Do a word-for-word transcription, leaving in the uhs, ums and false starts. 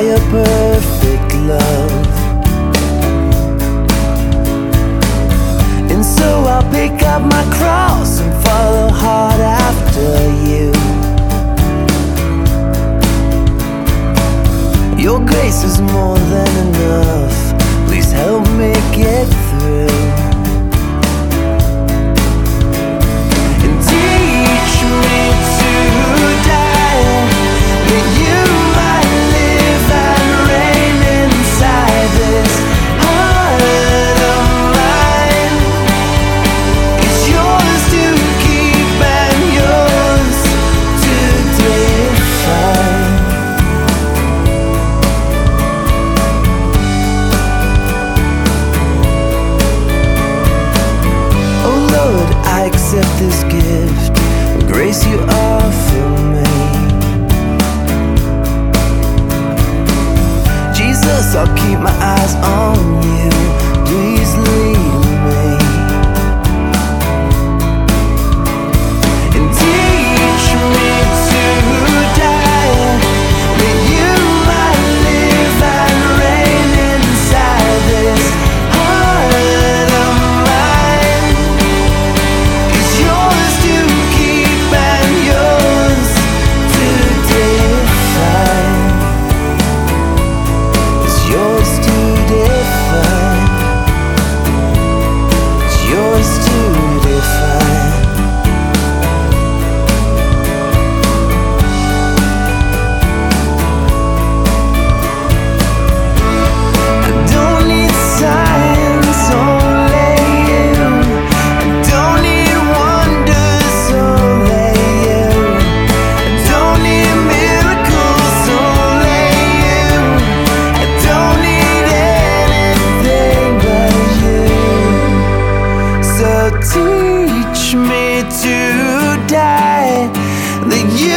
your perfect love. And so I'll pick up my cross and follow hard after you. Your grace is more than enough. Please help me get through. And teach me to die, that you might live and reign inside this heart of mine. It's yours to keep and yours to define. Oh Lord, I accept this gift of grace you offer me. Jesus, I'll keep my eyes on you. Please lead me. And teach me to die, that you might live and reign inside this heart of mine. It's yours to keep and yours to define. It's yours to define. It's yours to define. I don't need signs, only you. I don't need wonders, only you. I don't need miracles, only you. I don't need anything but you. So teach me to die, that you